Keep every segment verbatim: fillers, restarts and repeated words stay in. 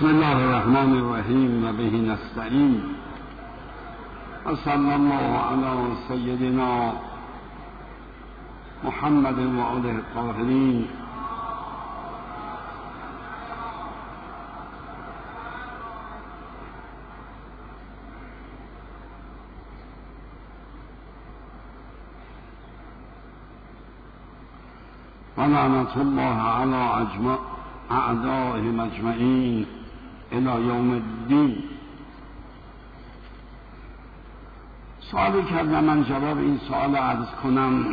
بسم الله الرحمن الرحیم و به نستعین و صلی الله علی سیدنا محمد و آله الطاهرین. و لعنت الله علی اجمع اعدائهم اجمعین الی یوم الدین. سوالی کردم، من جواب این سوال عرض کنم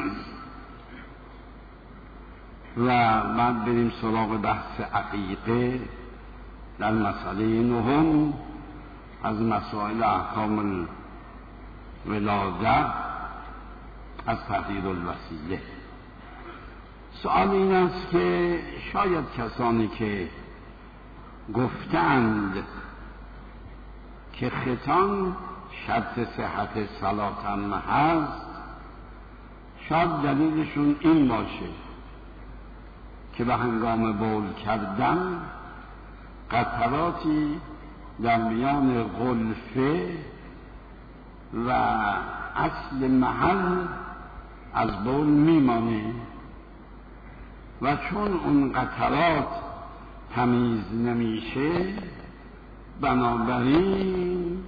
و بعد بریم سراغ بحث عقیقه در مسئله نهم از مسائل احکام الولاده از تغییر الوصیه. سوال این است که شاید کسانی که گفتند که ختان شرط صحت صلات هم هست، شاید دلیلشون این باشه که به هنگام بول کردن قطراتی در میان غلفه و اصل محل از بول میمانه و چون اون قطرات تمیز نمیشه، بنابراین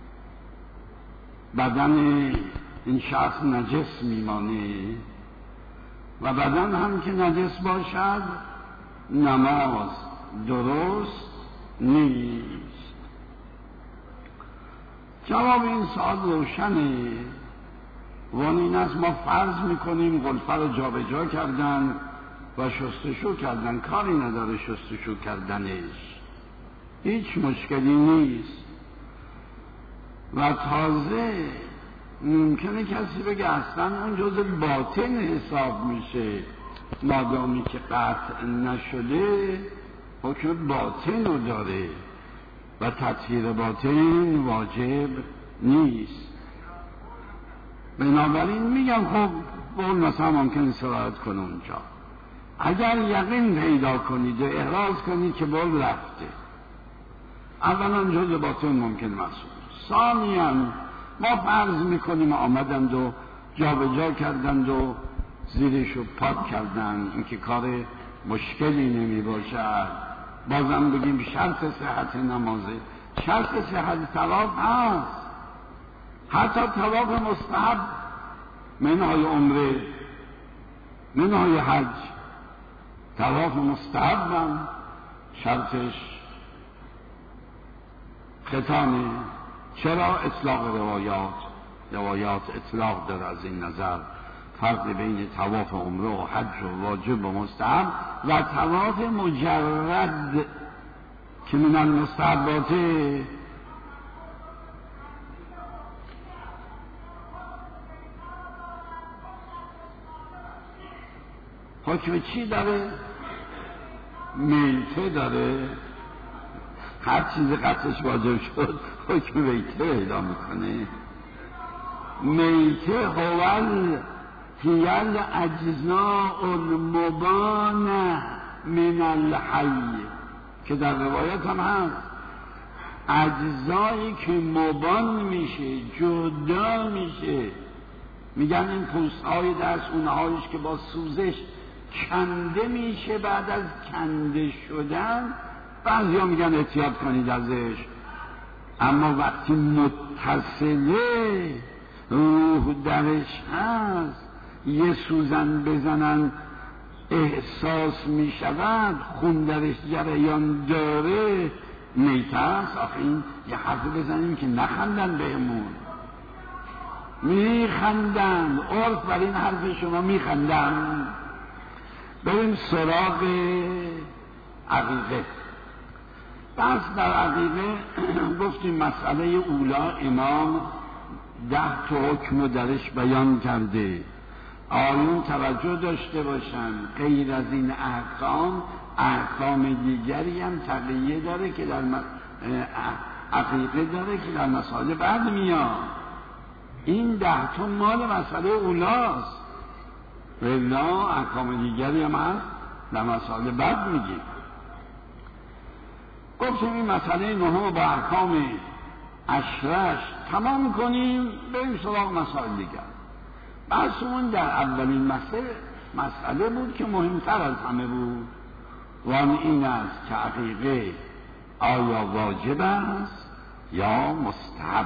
بدن این شخص نجس میمانه و بدن هم که نجس باشد نماز درست نیست. جواب این سوال روشنه و این است: ما فرض میکنیم غلفه رو جا به جا کردن و شستشو کردن، کاری نداره شستشو کردنش، هیچ مشکلی نیست. و تازه ممکنه کسی بگه اصلا اون جزء باطن حساب میشه، مادامی که قطع نشده حکم باطن رو داره و تطهیر باطن واجب نیست. بنابراین میگم خب بول مثلا ممکنه سرایت کنه اونجا. اگر یقین پیدا کنید و احراز کنید که بول رفته، اولا جزء باطن ممکن محسوب. ثانیاً ما فرض میکنیم آمدند و جا به جا کردند و زیرشو پاک کردند، اینکه کار مشکلی نمی باشد. بازم بگیم شرط صحت نمازه، شرط صحت طواف هست، حتی طواف مستحب منهای عمره منهای حج، طواف مستحب هم شرطش ختانه. چرا؟ اطلاق روایات روایات اطلاق داره از این نظر، فرق بین طواف عمره و حج و واجب و مستحب و طواف مجرد که من المستحبات. حکم چی داره؟ میته داره. هر چیز قطعش واجب شد حکم میته پیدا میکنه. میته هول هیل اجزاء المبانه من الحی، که در روایت هم هست اجزایی که مبان میشه، جدا میشه. میگن این پوست های دست، اونهایش که با سوزش کنده میشه، بعد از کنده شدن بعضی ها میگن احتیاط کنید ازش، اما وقتی متصله روح درش هست، یه سوزن بزنن احساس میشود، خون درش جریان داره، میته است. آخه این یه حرف بزنیم که نخندن بهمون، میخندن، عرف بر این حرف شما میخندن. بریم سراغ عقیقه. بس در عقیقه گفتیم مسئله اولا امام ده تا حکم درش بیان کرده. آیون توجه داشته باشن غیر از این احکام احکام دیگری هم تقیه داره که در عقیقه داره که در مسائل بعد میاد. این ده تا مال مسئله اولاست، ولی احکام دیگری هم هست در مسائل بعد میگیم. گفتیم این مسئله نهم با احکام عشرش تمام کنیم، بریم سراغ مسائل دیگر. بحثمون در اولین مسئله مسئله بود که مهمتر از همه بود و آن این است که عقیقه آیا واجب است یا مستحب.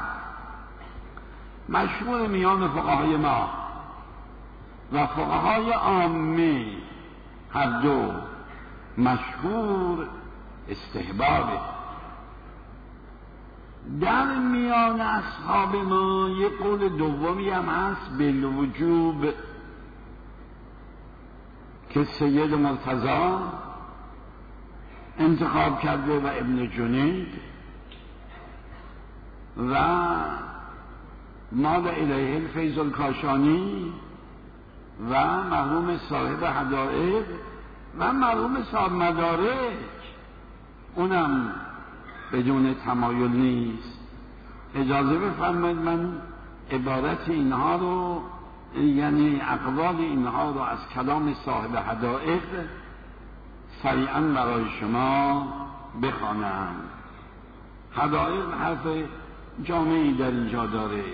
مشهور میان فقهای ما و فقهای عامه هر دو مشهور استحبابه. در میان اصحاب ما یک قول دومی هم هست بالوجوب که سید مرتضی انتخاب کرده و ابن جنید و مال الیه الفیض الکاشانی و مرحوم صاحب حدائق و مرحوم صاحب مدارک اونم بدون تمایل نیست. اجازه بفرمایید من عبارت اینها رو، یعنی اقوال اینها رو از کلام صاحب حدائق سریعا برای شما بخوانم. حدائق حرف جامعی در اینجا داره.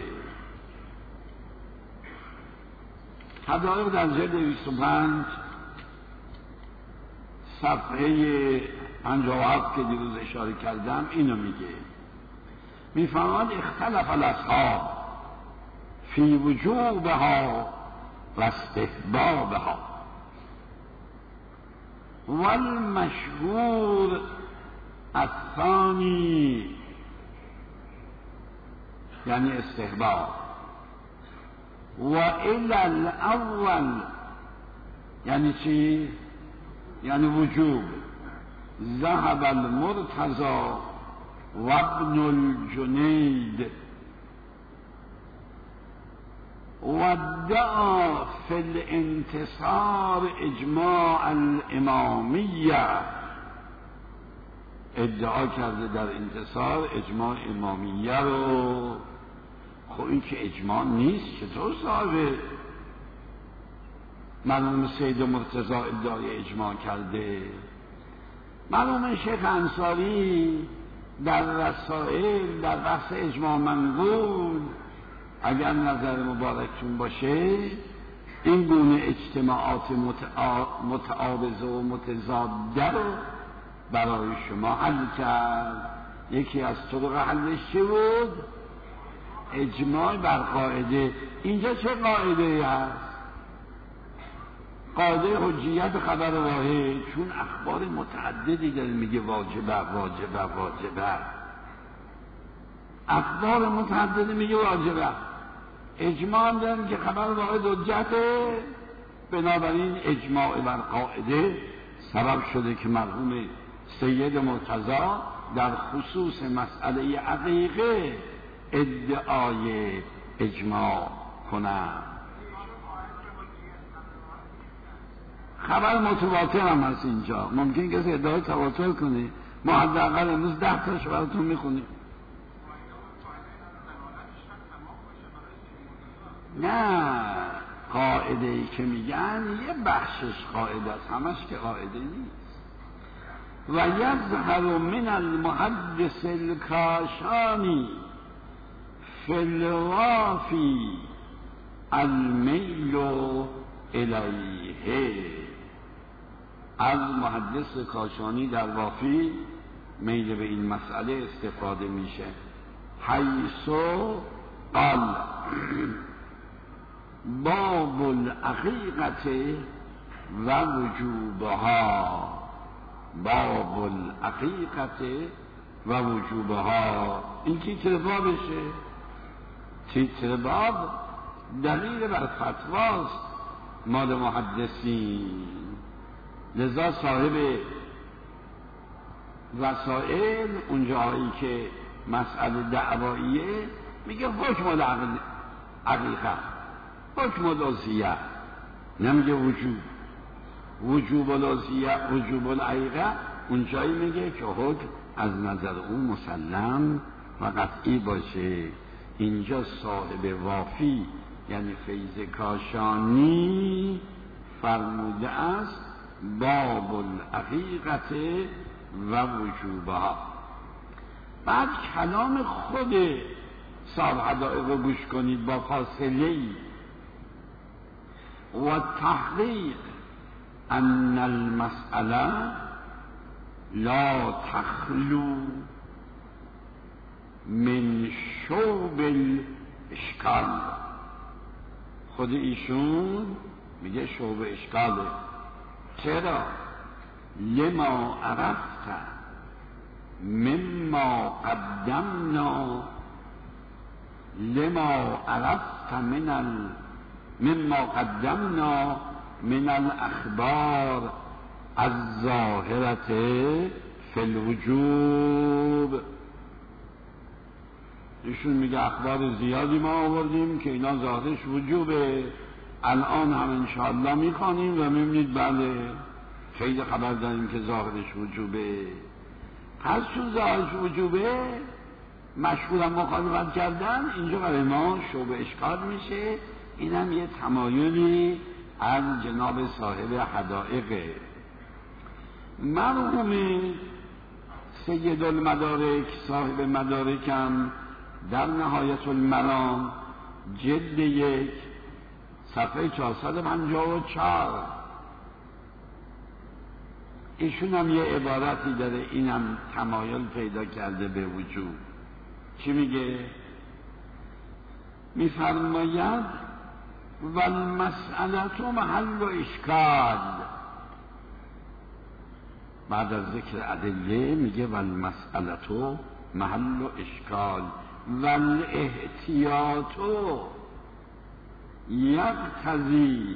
حدائق در جلد بیست و پنج صفحه پنجاه و هفت که دیروز اشاره کردم اینو میگه، میفرماد اختلف الاصحاب فی وجوبها و استحبابها والمشهور الثانی، یعنی استحباب، و الی الاول یعنی چی؟ یعنی وجوب. ذهب المرتضی و ابن الجنید ودعا فی الانتصار اجماع الامامیه، ادعا کرده در انتصار اجماع امامیه رو. خب این که اجماع نیست، چطور صاحب مرحوم سید مرتضی ادعای اجماع کرده؟ مرحوم شیخ انصاری در رسائل در بحث اجماع منقول اگر نظر مبارکتون باشه این گونه اجتماعات متعارضه و متضاده رو برای شما حل کرد. یکی از طرق حلش چی بود؟ اجماع بر قاعده. اینجا چه قاعده هست؟ قاعده حجیت خبر واحد، چون اخبار متعددی داره میگه واجبه واجبه واجبه، اخبار متعددی میگه واجبه. اجماع هم داریم که خبر واحد حجته، بنابراین اجماع بر قاعده سبب شده که مرحوم سید مرتضی در خصوص مسئله عقیقه ادعای اجماع کنند. خبر متواتر هم هست اینجا، ممکن کسی ادعای تواتر کنه، ما حداقل امروز ده تاش براتون میخونیم. نه، قاعده ای که میگن یه بخشش قاعده است، همش که قاعده نیست. و یظهر من المحدث الکاشانی فی الوافی المیل الیه، از محدث کاشانی در وافی میل به این مسئله استفاده میشه. حیث قال باب العقیقه و وجوبها، باب العقیقه و وجوبها، این تیتر بابشه. تیتر باب دلیل بر فتواست مال محدثین، لذا صاحب وسائل اونجایی که مسئله دعواییه میگه حکم العقیقه، حکم الوصیه، نمیگه وجوب. وجوب الوصیه وجوب العقیقه اونجایی میگه که حکم از نظر اون مسلم و قطعی باشه. اینجا صاحب وافی یعنی فیض کاشانی فرموده است باب العقیقه و وجوبها. بعد کلام خود صاحب حدائق رو گوش کنید با فاصله ای. و تحقیق ان المسئله لا تخلو من شوب الاشکال. خود ایشون میگه شوب اشکاله. چرا؟ لما عرفت مما قدمنا لما عرفت من ال مما قدمنا من الاخبار الظاهرة فی الوجوب. ایشون میگه اخبار زیادی ما آوردیم که اینا ظاهرش وجوبه، الان هم انشاءالله میخوانیم و میبینید بله خیلی خبر داریم که ظاهرش وجوبه. پس چون ظاهرش وجوبه مشغولم مخالفت کردن، اینجا برای ما شوبه اشکال میشه. اینم یه تمایلی از جناب صاحب حدائقه. مرحوم سید المدارک صاحب مدارکم در نهایت المرام جلد یک صفحه چهارصد و پنجاه و چهار ایشون هم یه عبارتی داره، اینم تمایل پیدا کرده به وجود. چی میگه؟ میفرماید والمسئله محل اشکال. بعد از ذکر ادله میگه والمسئله محل اشکال والاحتیاط یقتضی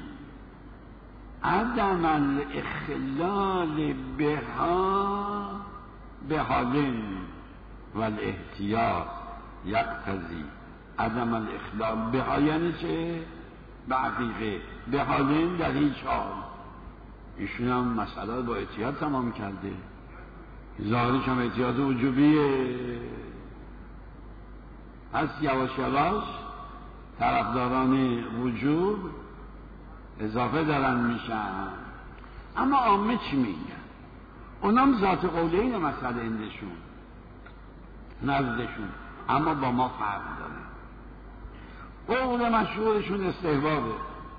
عدم الاخلال بها بحالین والاحتیاط یقتضی عدم الاخلال بها. یعنی چه؟ به حقیقه بحالین در هیچ حال. ایشون هم مسئله با احتیاط تمام کرده، ظاهرش هم احتیاط وجوبیه. پس یواش یواش طرفداران وجوب اضافه دارن میشن. اما عامه چی میگن؟ اونام ذات قوله این مسئله اندشون نزدشون، اما با ما فرق داره. قول مشهورشون استحبابه،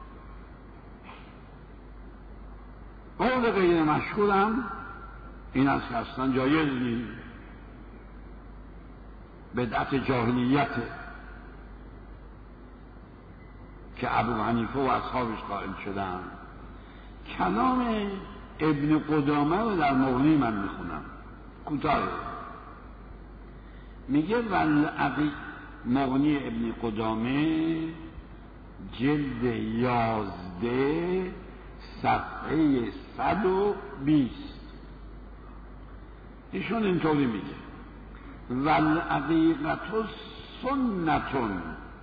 قول غیر مشهورم این است که اصلا جایز نیست، بدعت جاهلیته که ابو حنیفه و اصحابش قائل شدن. کلام ابن قدامه رو در مغنی من میخونم، کوتاه. میگه والعقی مغنی ابن قدامه جلد یازده صفحه صد و بیست ایشون اینطوری میگه والعقیقت سنتون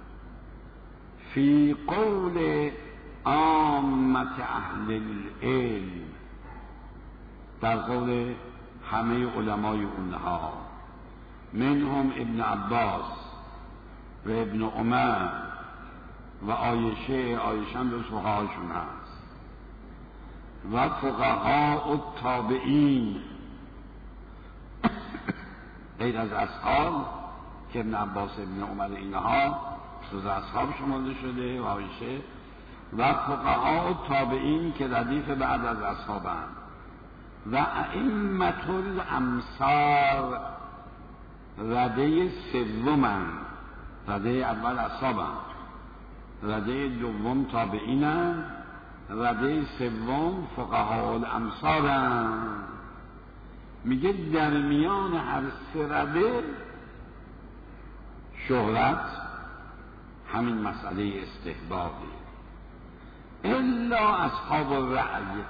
فی قول عامت اهل العلم، در قول همه علمای اونها، منهم ابن عباس و ابن عمر و عایشه، عایشه هم دوست فقهاشون هست، و فقها التابعین غیر از اصحاب که ابن عباس ابن عمر اینها جز اصحاب شمرده شده و عایشه، و فقها التابعین که ردیف بعد از اصحابند، و ائمة الامصار رده سومند، رده اول اصحابند، رده دوم تابعینند، رده سوم فقها الامصارند. میگه در میان هر سه رده شهرت همین مسئله استحبابی، الا اصحاب الرأی.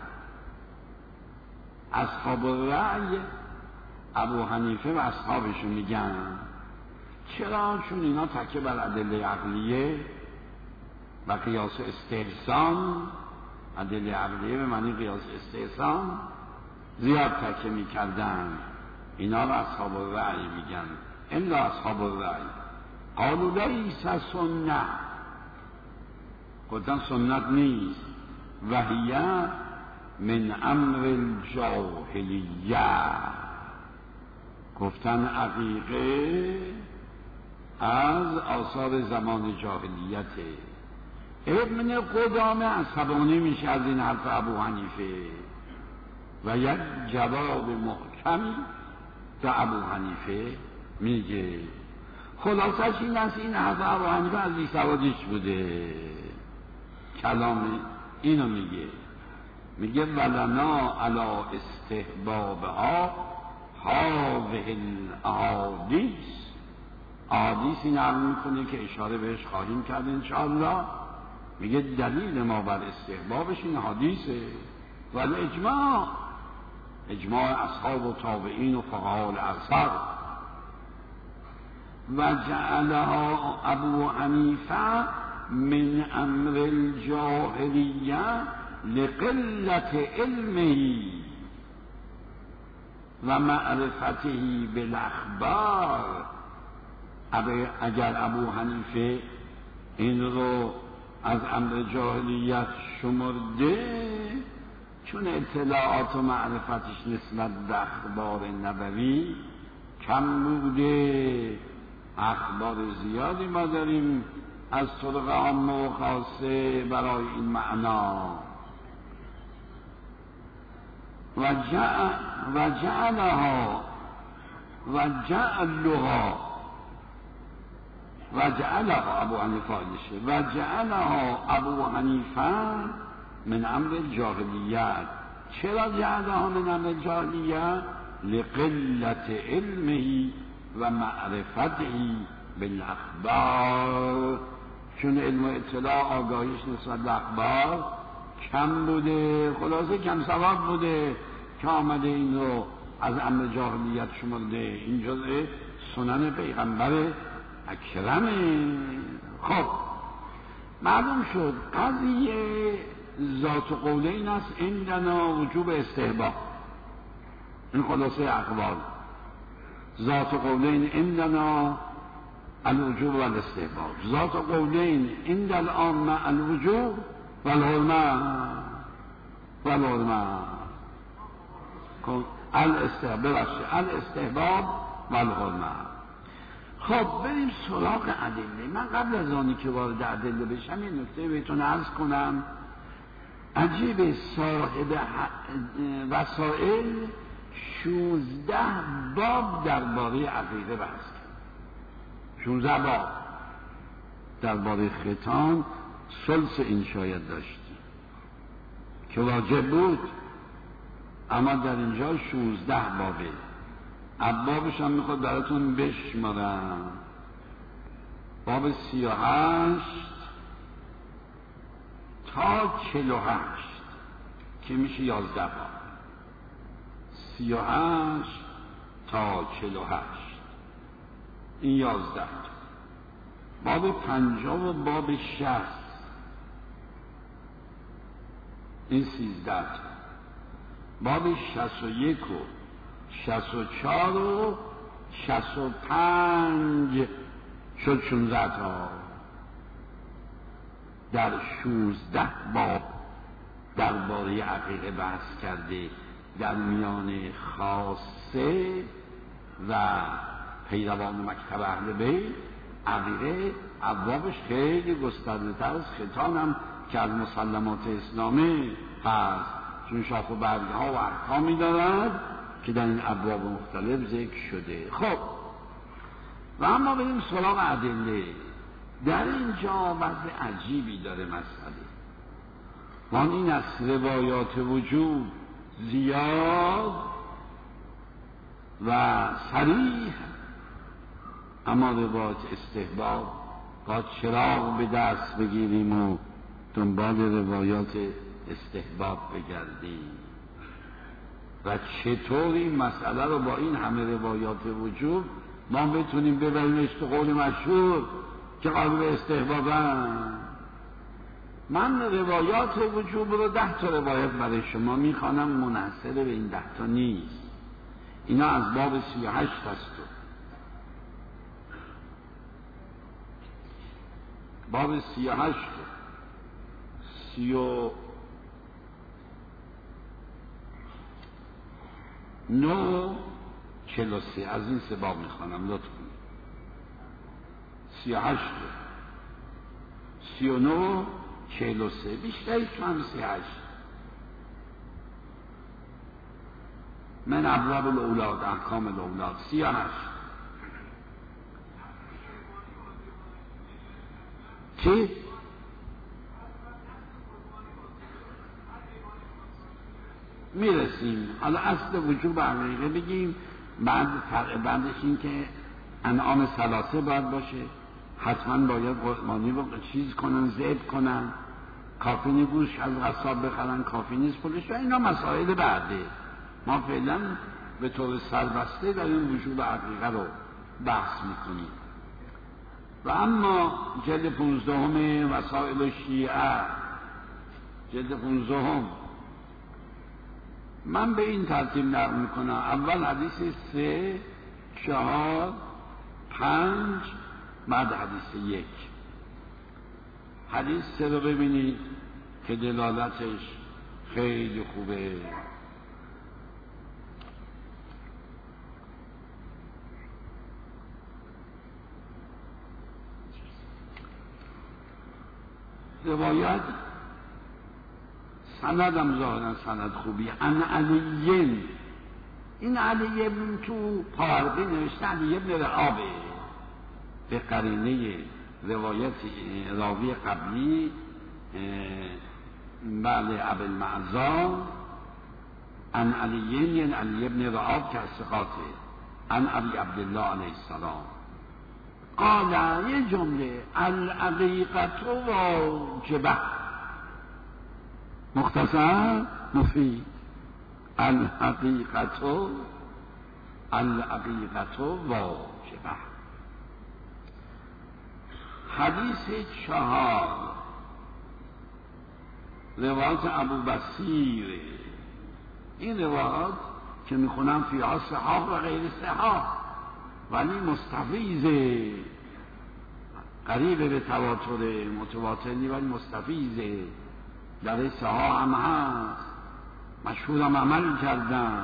اصحاب الرأی ابو حنیفه و اصحابشون میگن چرا؟ چون اینا تکیه بر ادله عقلیه و قیاس استحسان، ادله عقلیه به معنی قیاس استحسان زیاد تکیه میکردن، اینا رو اصحاب الرأی میگن. الا اصحاب الرأی قالوا لیس سنة، گفتن سنت نیست، و هی من امر الجاهلیه، گفتن عقیقه از آثار زمان جاهلیته. ابن قدامه عصبانی میشه از این حرف ابو حنیفه و یک جواب محکمی به ابو حنیفه میگه. خلاصش این است این حرف ابو حنیفه از بیسوادیش بوده. کلام اینو میگه، میگه ولنا علا استحبابها هاذه الاحادیث. احادیث این عرض میکنه که اشاره بهش خواهیم کرد انشاءالله. میگه دلیل ما بر استحبابش این حدیثه و اجماع اجماع اصحاب و تابعین و فقها الاثر. و جعلها ابو حنیفه من امر الجاهلیه لقلت علمه و معرفته بالاخبار. اگر ابو حنیفه این رو از امر جاهلیت شمرده چون اطلاعات و معرفتش نسبت به اخبار نبوی کم بوده. اخبار زیادی ما داریم از طرق عامه و خاصه برای این معنا. و جعل و جعلها و جعلها و جعلها ابو حنیفه و جعلها ابو حنیفه من امر جاهلیت. چرا جعلها من امر جاهلیت؟ لقلت علمه و معرفته بالاخبار. چون علم و اطلاع آگاهیش نسبت به اخبار کم بوده، خلاصه کم سواد بوده که آمده این رو از امر جاهلیت شمرده. این جزء سنن پیغمبر اکرمه. خب معلوم شد قضیه ذات قولین است عندنا وجوب استحباب. این خلاصه اخبار. ذات قولین عندنا الوجوب و الاستحباب. ذات قولین عند العامه الوجوب و الحرمه و الحرمه الاستحباب الاستحباب و الحرمه. خب بریم سراغ ادله. من قبل از آنی که وارد ادله بشم یه نکته بهتون عرض کنم. عجیب صاحب وسائل شوزده باب درباره عقیده بحث کرد. شوزده باب درباره ختان. ثلث این شاید داشتی که واجب بود، اما در اینجا شوزده بابه. ابوابش هم میخواد براتون بشمارم. باب سی و هشت تا چل و هشت که میشه یازده باب. سی و هشت تا چل و هشت این یازده. باب پنجاه و باب شست این سیزده. باب شست و یک و شست و چار و شست و پنج شد شونزده تا. در شوزده باب درباره عقیده بحث کرده. در میان خاصه و پیروان مکتب اهل بیت عقیده ابوابش خیلی گسترده تر از ختان هم که از مسلمات اسلامی هست، چون شاخ و برگ ها و احکامی دارد که در این ابواب مختلف ذکر شده. خب و اما بریم سراغ ادله. در اینجا وضع عجیبی داره مسئله. وان این از روایات وجود زیاد و صریح، اما روایات استحباب باید چراغ به دست بگیریم و دنبال روایات استحباب بگردیم. و چطور این مسئله رو با این همه روایات وجود ما بتونیم ببریمش تو قول مشهور که قابل استحبابن. من روایات وجوب رو ده تا روایت برای شما میخوانم، منحصر به این ده تا نیست. اینا از باب سی و هشت هست. باب سی و هشت سی و نو چهل و سه از این سه باب میخوانم لطف کنید. سی و هشت سی و نو چهل و سه بیشتری تو هم سی و هشت من ابواب الاولاد احکام الاولاد سی و هشت چی؟ میرسیم. حالا اصل وجوب عقیقه بگیم، بعد فرق بعدش این که انعام ثلاثه باید باشه، حتما باید قربانی رو چیز کنن، ذبح کنن، کافی نیست گوش از قصاب بخرن، کافی نیست پولش، و اینا مسائل بعده. ما فعلا به طور سربسته در این وجوب عقیقه رو بحث میکنیم. و اما جلد پونزدهم وسائل شیعه، جلد پونزدهم من به این ترتیب نقل میکنم: اول حدیث سه، چهار، پنج، بعد حدیث یک. حدیث سه رو ببینید که دلالتش خیلی خوبه. روایت سندم ظاهرا سند خوبی. ان علی، این علی ابن تو پارقی نوشته علی ابن رعابه به قرینه روایت راوی قبلی بله ابو المعزا. ان علی یعنی علی ابن رعاب که از ثقاته. ان ابی عبدالله علیه السلام قال، یه جمله: العقیقة واجبه. مختصر مفید. الحقیقة العقیقة واجبه. حدیث چهار روایت ابو بصیر. این روایت که میخونم فیها صحاح و غیر صحاح، ولی مستفیضه، قریبه به تواتر، متواتری ولی مستفیضه، در صحاح هم هست، مشهورم عمل کردن.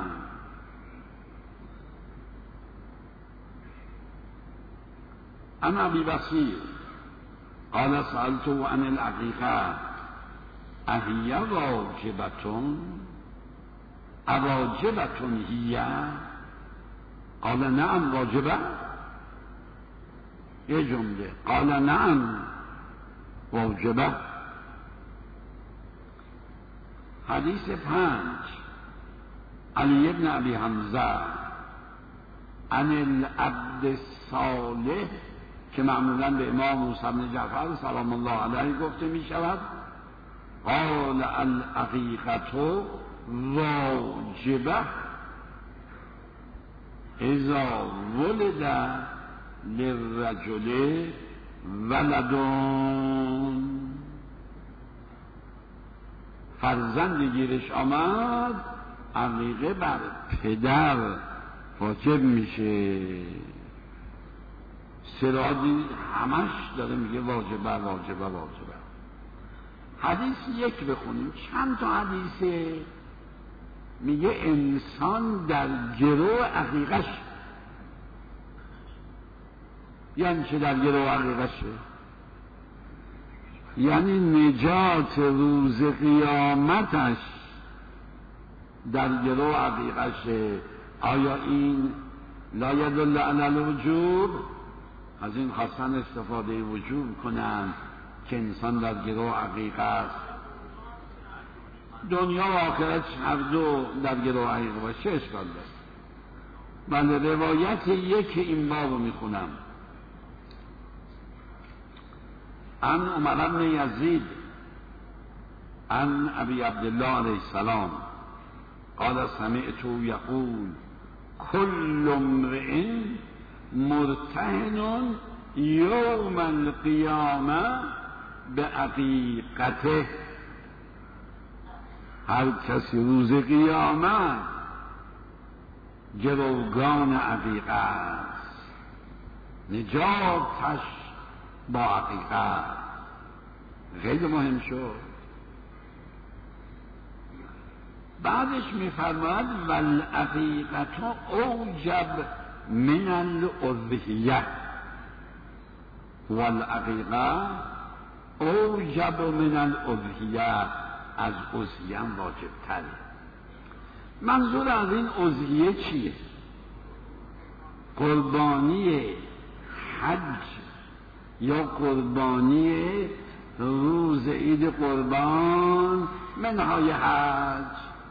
انا ابی بصیر قال سألتو عن العقیقه اهی واجبتون اواجبتون هیه قال نعم واجبه. یه جمله قال نعم واجبه. حدیث پنج علی ابن ابی حمزه عن العبد الصالح که معمولا به امام موسی بن جعفر سلام الله علیه گفته می شود. قال العقیقة واجبه اذا ولد للرجل ولدون. فرزند گیرش آمد، عقیقه بر پدر واجب میشه. سرادی همش داره میگه واجبه واجبه واجبه. حدیث یک بخونیم. چند تا حدیثه میگه انسان در گرو عقیقش. یعنی چه در گرو عقیقشه؟ یعنی نجات روز قیامتش در گرو عقیقشه. آیا این لا یدل علی الوجوب؟ از این خواستن استفاده وجوب کنند که انسان در گرو عقیقه است. دنیا و آخرت هر دو در گرو عقیقه باشه چه اشکال داره؟ من روایت یک این بابو میخونم. عن عمر بن یزید عن ابی عبدالله علیه السلام قال سمعت یقول كل امرئ مرتهن یوم القیامه بعقیقته. هر کسی روز قیامت گروگان عقیقه است، نجاتش با عقیقه. خیلی مهم شد. بعدش میفرماید والعقیقت اوجب من الاضحیه، والعقیقه اوجب من الاضحیه، از اضحیه واجب تره. منظور از این اضحیه چیه؟ قربانی حج یا قربانی روز عید قربان منهای حج؟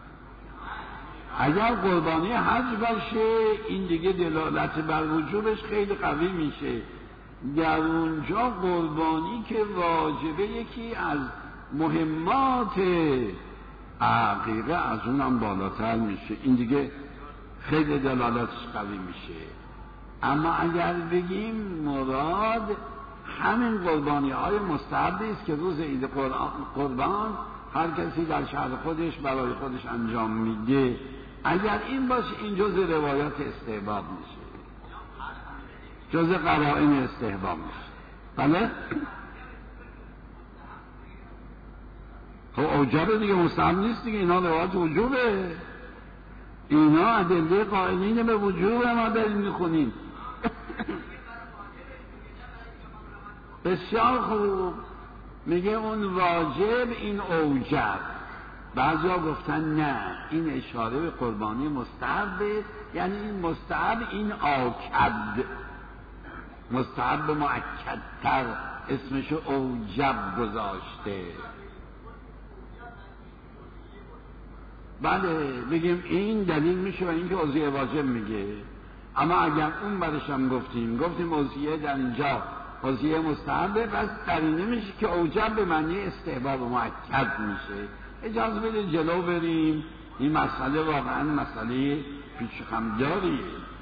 اگر قربانی حج باشه این دیگه دلالت بر وجوبش خیلی قوی میشه. در اونجا قربانی که واجبه یکی از مهمات عقیقه از اونم بالاتر میشه، این دیگه خیلی دلالتش قوی میشه. اما اگر بگیم مراد همین قربانی های مستحبی است که روز عید قربان هر کسی در شهر خودش برای خودش انجام میده، اگر این باشه این جز روایات استحباب میشه، جز قرائن استحباب میشه. بله؟ خب اوجبه دیگه، مستحب نیست دیگه، اینا روایات وجوبه، اینا ادله قائلین به وجوب ما داریم میخونیم. بسیار خوب، میگه اون واجب این اوجب. بعضیا گفتن نه این اشاره به قربانی مستحبه، یعنی این مستحب این آکد، مستحب مؤکدتر اسمشو اوجب گذاشته. بله بگیم این دلیل میشه و اینکه اضحیه واجب میگه. اما اگر اون برش هم گفتیم گفتیم اضحیه در اینجا اضحیه مستحبه، پس قرینه میشه که اوجب به معنی استحباب مؤکد میشه. اجازه بده جلو بریم، این مسئله واقعا مسئله پیچ و خم داریه.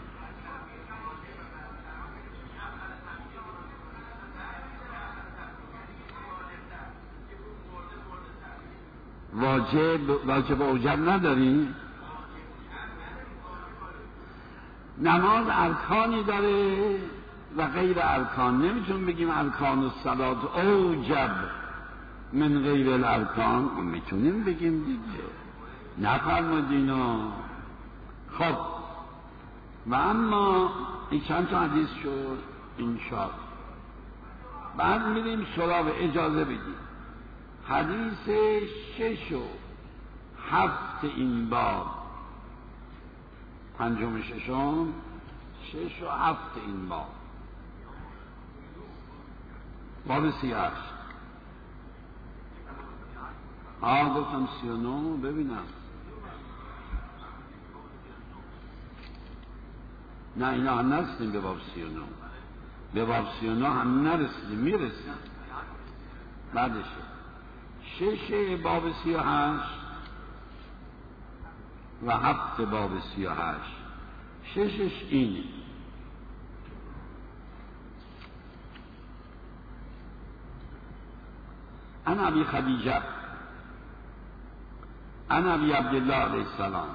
واجب واجب اوجب نداریم. نماز ارکانی داره و غیر ارکان، نمیتونیم بگیم ارکان الصلاة اوجب من غیر الارکان، میتونیم بگیم دیگه، نفرمودینا. خب و اما این چند تا حدیث شد انشاء. بعد میریم سراغ، اجازه بدیم حدیث شش و هفت این باب، پنجم ششم شش و هفت این باب، باب سی و هشت. آه گفتم سی و نو، ببینم نه اینا هم نرسیدیم به باب سی و نو، به باب سی و نو هم نرسیدیم، میرسیم بعدشه. شش باب سی و هشت و هفت باب سی و هشت. ششش اینه: عن ابی خدیجه عن ابی عبدالله علیه السلام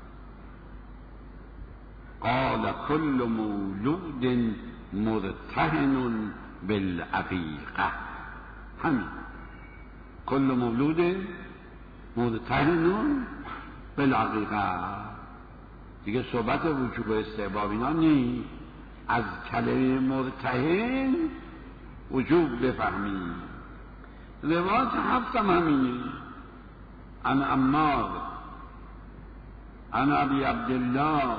قال كل مولود مرتهن بالعقیقه. همین کل مولود مرتهن بالعقیقه دیگه صحبت وجوب استحباب اینا نی، از کلمه مرتهن وجوب بفهمیم. روایت هفتم همینه: عن عمار عن ابی عبدالله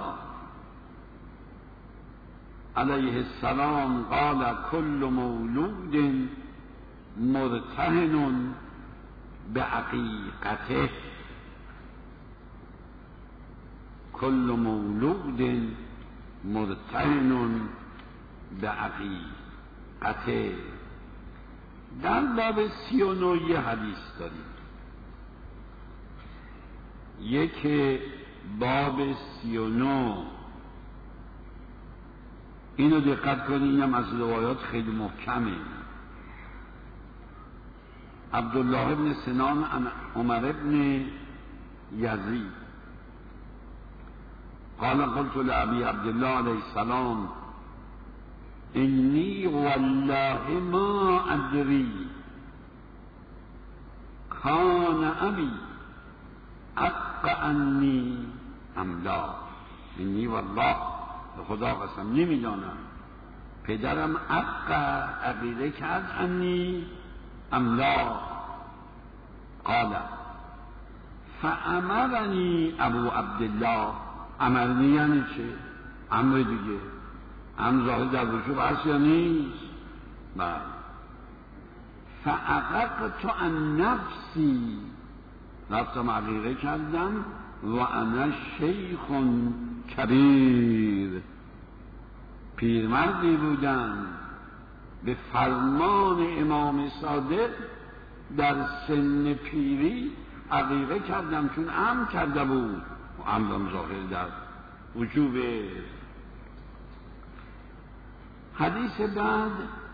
علیه السلام قال كل مولود مرتهن بعقیقته. كل مولود مرتهن بعقیقته. در باب سی و نو یه حدیث داریم. یک باب سی و نو اینو دقت کنید، اینم از روایات خیلی محکمه. عبدالله ابن سنان عمر ابن یزید قال قلت لأبي عبدالله علیه السلام انی والله ما ادری کان ابی احق انی ام لا، انی والله به خدا قسم نمیدانم پدرم حق عقیده کرد انی ام لا. قال فامرنی ابو عبدالله، امرنی یعنی چه؟ امر دیگه، امر ظاهر در وجوب هست یا نیست؟ بله. فعققت عن نفسی، رفتم عقیقه کردم و انا شیخ کبیر، پیرمردی بودم به فرمان امام صادق در سن پیری عقیقه کردم، چون امر کرده بود و امرم ظاهر در وجوب. حدیث بعد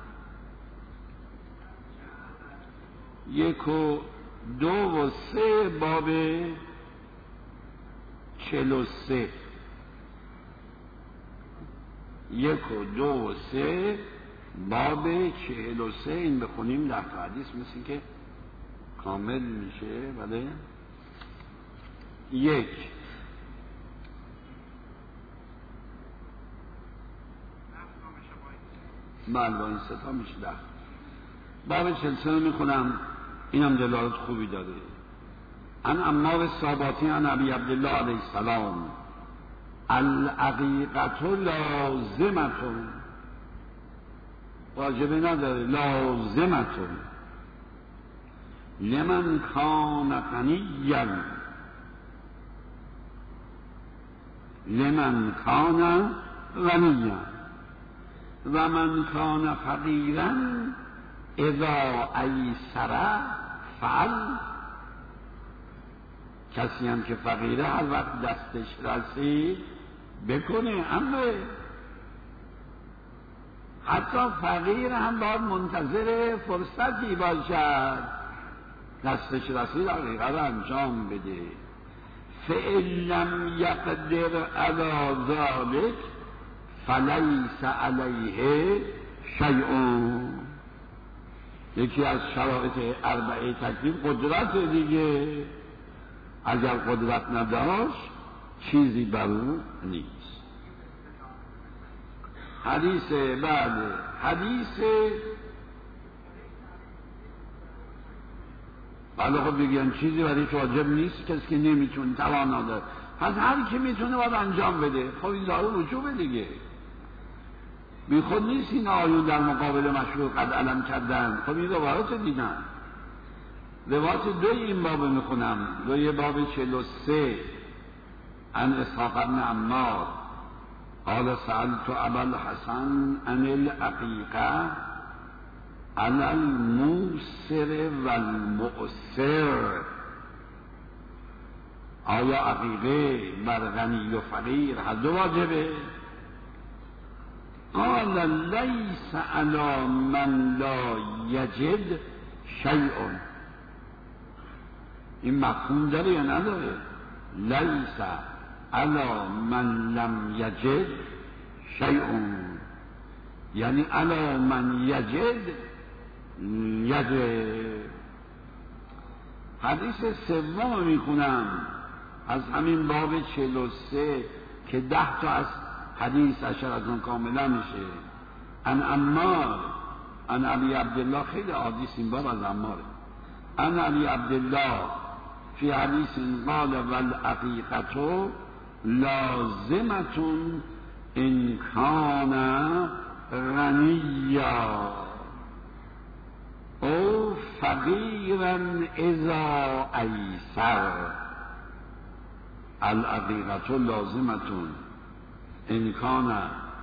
یک و دو و سه باب چل و سه، یک و دو و سه باب چهل و سه، این بخونیم در حدیث مثل که کامل میشه. بله یک بله با این ستا میشه ده. باب چهل سه میخونم، اینم دلالت خوبی داره. ان عمار الصاباتی عن ابی عبدالله علیه السلام العقیقة لازمة، واجبه نداره، لازمة لمن کان غنیا، لمن کان غنیا و من کان فقیرا اذا ایسر فعل. کسی هم که فقیره هر وقت دستش رسید بکنه، امره. حتی فقیر هم باید منتظر فرصتی باشد، دستش رسید حقیقه را انجام بده. فإن لم یقدر علی ذلک فلیس علیه شیء. یکی از شرایط اربعه تکلیف قدرت دیگه، اگر قدرت نداشت چیزی بر او نیست. حدیث بعد حدیث حالا خب بگیم چیزی برای واجب نیست، کسی که نمیتونه توان نداره، پس هر کی میتونه باید انجام بده. خب این داره وجوبه دیگه، بی خود نیست این آیون در مقابل مشروع قد علم کردن. خب این روایات دیدن. روایت دو این باب میخونم، دوی باب چهل و سه عن اسحاق بن عمار قال سألت ابا الحسن عن العقیقة علی الموسر و المؤسر، آیا عقیقه بر غنی و فقیر هر دو واجبه؟ قال لیس علی من لا یجد شیء. این مفهوم داره یا نداره؟ لیس علی من لم یجد شیء، یعنی علی من یجد یجد. حدیث سوم میخونم از همین باب چهل و سه که ده تا از حدیث عشرتون کاملا میشه. ان عمار ان ابی عبدالله، خیلی حدیث این باب از عماره. ان ابی عبدالله فی حدیث قال والعقیقة لازمة ان کان غنیا او فقیرا اذا ایسر. العقیقة لازمة ان کان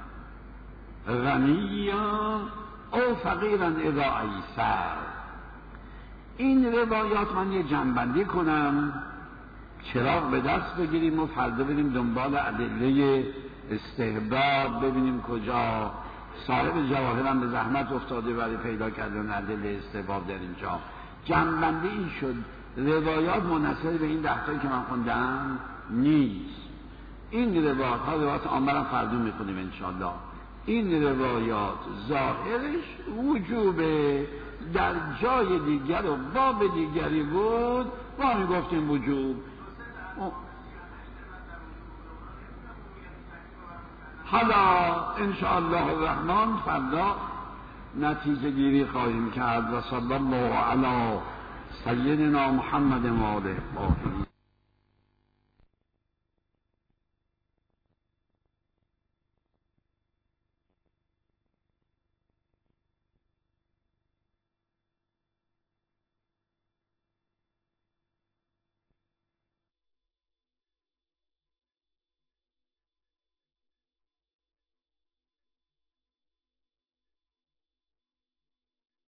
غنیا او فقیرا اذا ایسر. این روایات من یه جنبندی کنم، چراغ به دست بگیریم و فردا بریم دنبال ادله استحباب، ببینیم کجا صاحب جواهر هم به زحمت افتاده برای پیدا کردن ادله استحباب در اینجا. جنبندی این شد روایات منحصر به این دهتایی که من خوندم نیست. این روایات ها روایات آمرم فردا میخونیم انشالله. این روایات ظاهرش وجوبه، در جای دیگر و باب دیگری بود ما میگفتیم وجوب. حالا انشاءالله الرحمن فردا نتیجه گیری خواهیم کرد و صلی الله علی سیدنا محمد و آله.